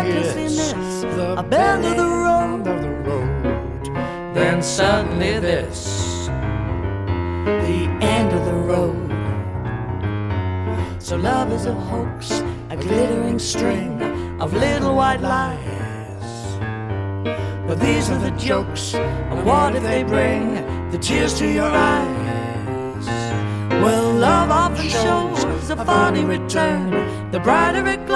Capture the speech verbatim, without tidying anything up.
recklessly hits miss the a bend of the road. of the road. Then suddenly this, the end of the road. So love is a hoax, a glittering string of little white lies. But these are the jokes, and what if they bring the tears to your eyes? Well, love often shows a funny return. The brighter it glows,